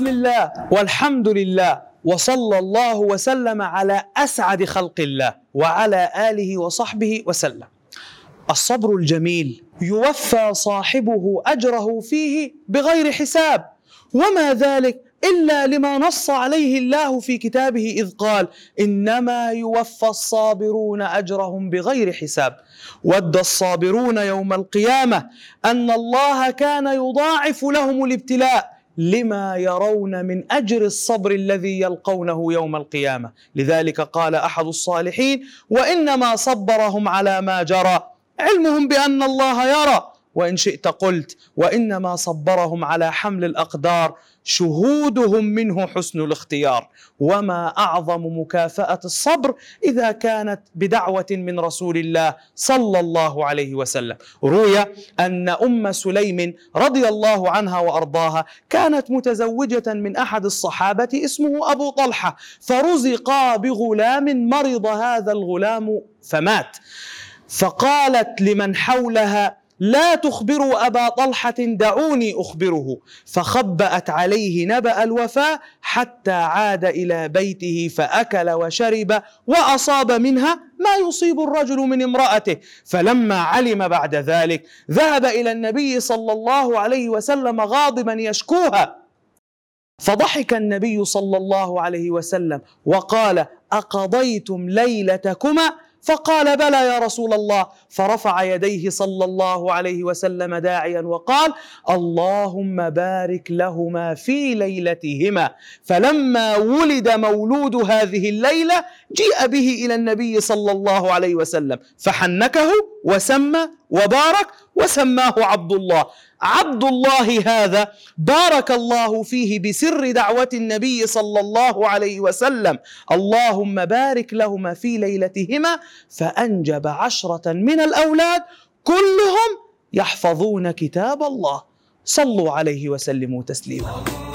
بسم الله والحمد لله وصلى الله وسلم على أسعد خلق الله وعلى آله وصحبه وسلم. الصبر الجميل يوفى صاحبه أجره فيه بغير حساب، وما ذلك إلا لما نص عليه الله في كتابه إذ قال: إنما يوفى الصابرون أجرهم بغير حساب. ود الصابرون يوم القيامة أن الله كان يضاعف لهم الابتلاء لما يرون من أجر الصبر الذي يلقونه يوم القيامة. لذلك قال أحد الصالحين: وإنما صبرهم على ما جرى علمهم بأن الله يرى. وإن شئت قلت: وإنما صبرهم على حمل الأقدار شهودهم منه حسن الاختيار. وما أعظم مكافأة الصبر إذا كانت بدعوة من رسول الله صلى الله عليه وسلم. روي أن أم سليم رضي الله عنها وأرضاها كانت متزوجة من أحد الصحابة اسمه أبو طلحة، فرزقا بغلام مرض هذا الغلام فمات، فقالت لمن حولها: لا تخبروا أبا طلحة، دعوني أخبره. فخبأت عليه نبأ الوفاة حتى عاد إلى بيته فأكل وشرب وأصاب منها ما يصيب الرجل من امرأته. فلما علم بعد ذلك ذهب إلى النبي صلى الله عليه وسلم غاضبا يشكوها، فضحك النبي صلى الله عليه وسلم وقال: أقضيتم ليلتكما؟ فقال: بلى يا رسول الله. فرفع يديه صلى الله عليه وسلم داعيا وقال: اللهم بارك لهما في ليلتهما. فلما ولد مولود هذه الليلة جيء به إلى النبي صلى الله عليه وسلم فحنكه وسمى وبارك وسماه عبد الله. عبد الله هذا بارك الله فيه بسر دعوة النبي صلى الله عليه وسلم: اللهم بارك لهما في ليلتهما، فأنجب 10 من الأولاد كلهم يحفظون كتاب الله. صلوا عليه وسلموا تسليما.